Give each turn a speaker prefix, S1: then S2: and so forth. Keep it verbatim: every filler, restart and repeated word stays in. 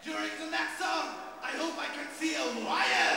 S1: During the next song, I hope I can see a lion.